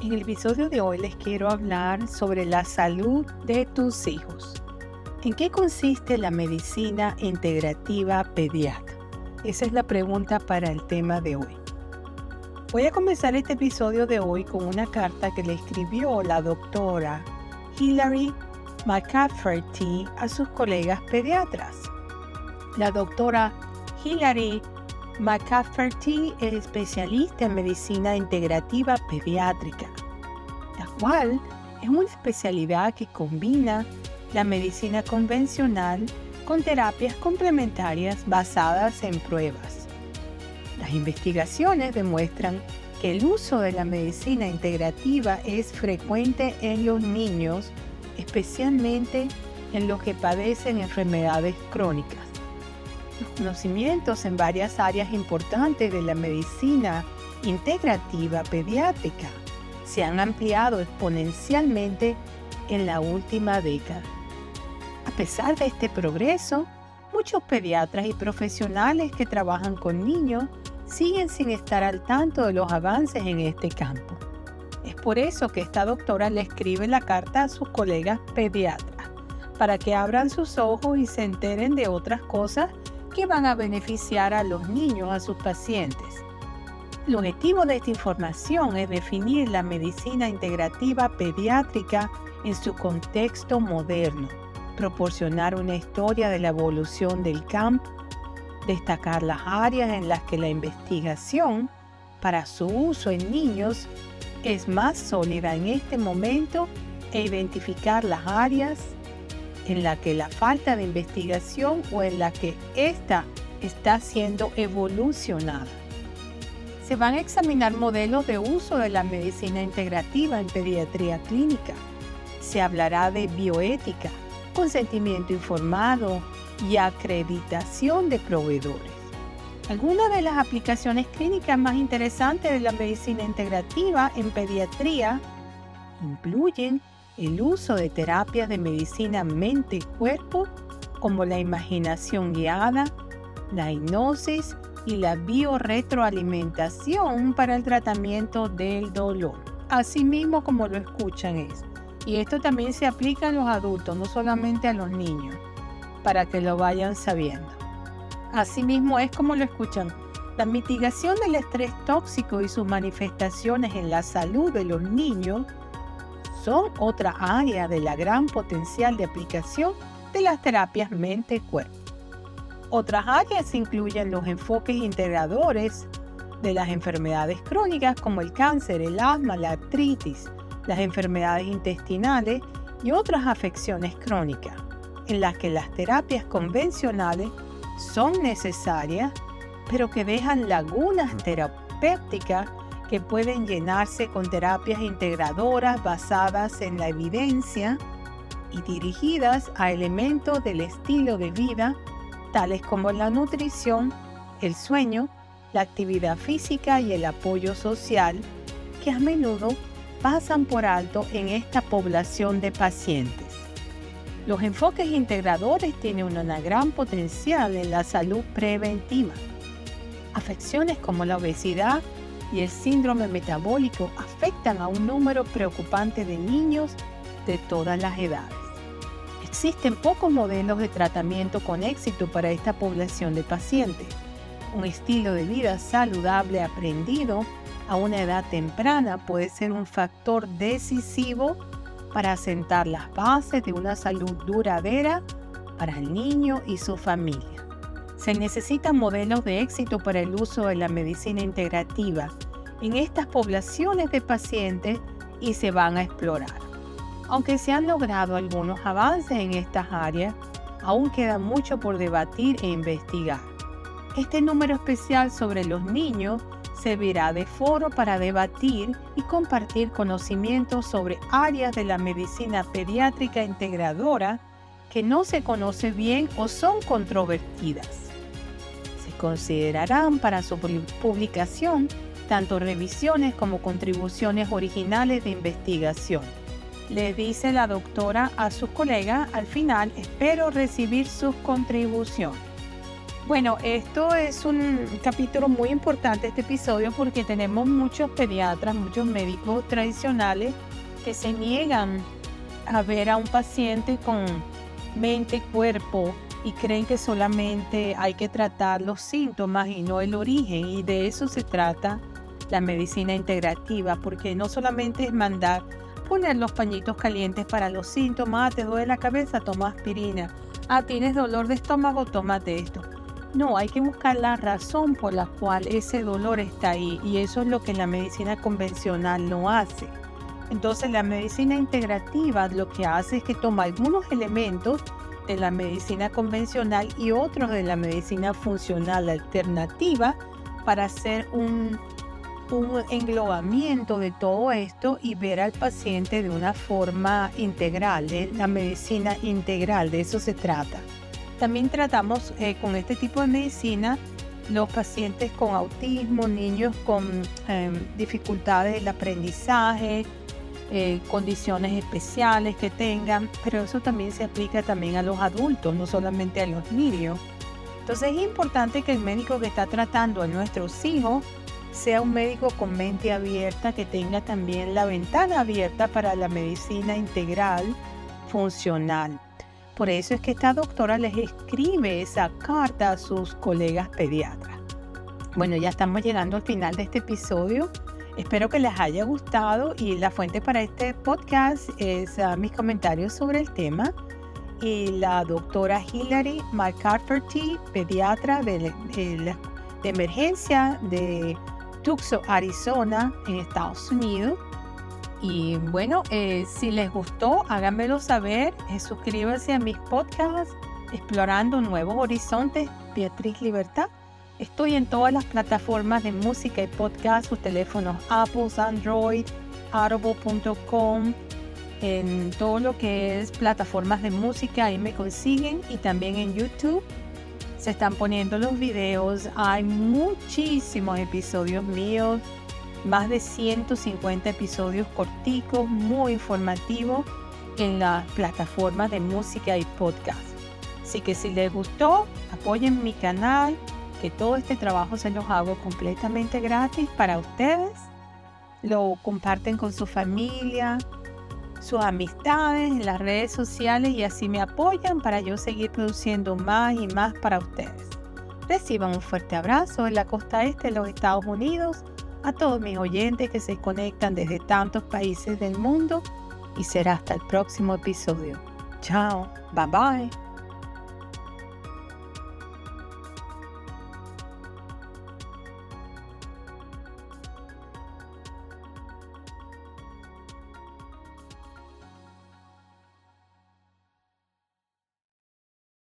En el episodio de hoy les quiero hablar sobre la salud de tus hijos. ¿En qué consiste la medicina integrativa pediatra? Esa es la pregunta para el tema de hoy. Voy a comenzar este episodio de hoy con una carta que le escribió la doctora Hilary McCafferty a sus colegas pediatras. La doctora Hilary McCafferty es especialista en medicina integrativa pediátrica, la cual es una especialidad que combina la medicina convencional con terapias complementarias basadas en pruebas. Las investigaciones demuestran que el uso de la medicina integrativa es frecuente en los niños, especialmente en los que padecen enfermedades crónicas. Los conocimientos en varias áreas importantes de la medicina integrativa pediátrica se han ampliado exponencialmente en la última década. A pesar de este progreso, muchos pediatras y profesionales que trabajan con niños siguen sin estar al tanto de los avances en este campo. Es por eso que esta doctora le escribe la carta a sus colegas pediatras, para que abran sus ojos y se enteren de otras cosas que van a beneficiar a los niños, a sus pacientes. El objetivo de esta información es definir la medicina integrativa pediátrica en su contexto moderno, proporcionar una historia de la evolución del campo, destacar las áreas en las que la investigación para su uso en niños es más sólida en este momento e identificar las áreas en la que la falta de investigación o en la que ésta está siendo evolucionada. Se van a examinar modelos de uso de la medicina integrativa en pediatría clínica. Se hablará de bioética, consentimiento informado y acreditación de proveedores. Algunas de las aplicaciones clínicas más interesantes de la medicina integrativa en pediatría incluyen el uso de terapias de medicina mente-cuerpo como la imaginación guiada, la hipnosis y la biorretroalimentación para el tratamiento del dolor. Así mismo como lo escuchan es. Y esto también se aplica a los adultos, no solamente a los niños, para que lo vayan sabiendo. Así mismo es como lo escuchan. La mitigación del estrés tóxico y sus manifestaciones en la salud de los niños son otra área de la gran potencial de aplicación de las terapias mente-cuerpo. Otras áreas incluyen los enfoques integradores de las enfermedades crónicas como el cáncer, el asma, la artritis, las enfermedades intestinales y otras afecciones crónicas, en las que las terapias convencionales son necesarias, pero que dejan lagunas terapéuticas que pueden llenarse con terapias integradoras basadas en la evidencia y dirigidas a elementos del estilo de vida, tales como la nutrición, el sueño, la actividad física y el apoyo social, que a menudo pasan por alto en esta población de pacientes. Los enfoques integradores tienen una gran potencial en la salud preventiva. Afecciones como la obesidad y el síndrome metabólico afectan a un número preocupante de niños de todas las edades. Existen pocos modelos de tratamiento con éxito para esta población de pacientes. Un estilo de vida saludable aprendido a una edad temprana puede ser un factor decisivo para asentar las bases de una salud duradera para el niño y su familia. Se necesitan modelos de éxito para el uso de la medicina integrativa en estas poblaciones de pacientes y se van a explorar. Aunque se han logrado algunos avances en estas áreas, aún queda mucho por debatir e investigar. Este número especial sobre los niños servirá de foro para debatir y compartir conocimientos sobre áreas de la medicina pediátrica integradora que no se conoce bien o son controvertidas. Se considerarán para su publicación tanto revisiones como contribuciones originales de investigación. Le dice la doctora a sus colegas al final: espero recibir sus contribuciones. Bueno, esto es un capítulo muy importante, este episodio, porque tenemos muchos pediatras, muchos médicos tradicionales que se niegan a ver a un paciente con mente, cuerpo, y creen que solamente hay que tratar los síntomas y no el origen. Y de eso se trata la medicina integrativa, porque no solamente es mandar poner los pañitos calientes para los síntomas. Te duele la cabeza, toma aspirina. Tienes dolor de estómago, tómate esto. No, hay que buscar la razón por la cual ese dolor está ahí, y eso es lo que la medicina convencional no hace. Entonces la medicina integrativa lo que hace es que toma algunos elementos de la medicina convencional y otros de la medicina funcional alternativa para hacer un englobamiento de todo esto y ver al paciente de una forma integral. La medicina integral, de eso se trata. También tratamos con este tipo de medicina los pacientes con autismo, niños con dificultades del aprendizaje, condiciones especiales que tengan, pero eso también se aplica también a los adultos, no solamente a los niños. Entonces es importante que el médico que está tratando a nuestros hijos sea un médico con mente abierta, que tenga también la ventana abierta para la medicina integral funcional. Por eso es que esta doctora les escribe esa carta a sus colegas pediatras. Bueno, ya estamos llegando al final de este episodio. Espero que les haya gustado, y la fuente para este podcast es mis comentarios sobre el tema y la doctora Hilary McCafferty, pediatra de emergencia de Tucson, Arizona, en Estados Unidos. Y bueno, si les gustó, háganmelo saber. Suscríbanse a mis podcasts Explorando Nuevos Horizontes, Beatriz Libertad. Estoy en todas las plataformas de música y podcast, sus teléfonos Apple, Android, audible.com, en todo lo que es plataformas de música, ahí me consiguen, y también en YouTube. Se están poniendo los videos, hay muchísimos episodios míos, más de 150 episodios corticos, muy informativos en las plataformas de música y podcast. Así que si les gustó, apoyen mi canal, que todo este trabajo se los hago completamente gratis para ustedes. Lo comparten con su familia, sus amistades en las redes sociales, y así me apoyan para yo seguir produciendo más y más para ustedes. Reciban un fuerte abrazo en la costa este de los Estados Unidos, a todos mis oyentes que se conectan desde tantos países del mundo, y será hasta el próximo episodio. Chao, bye bye.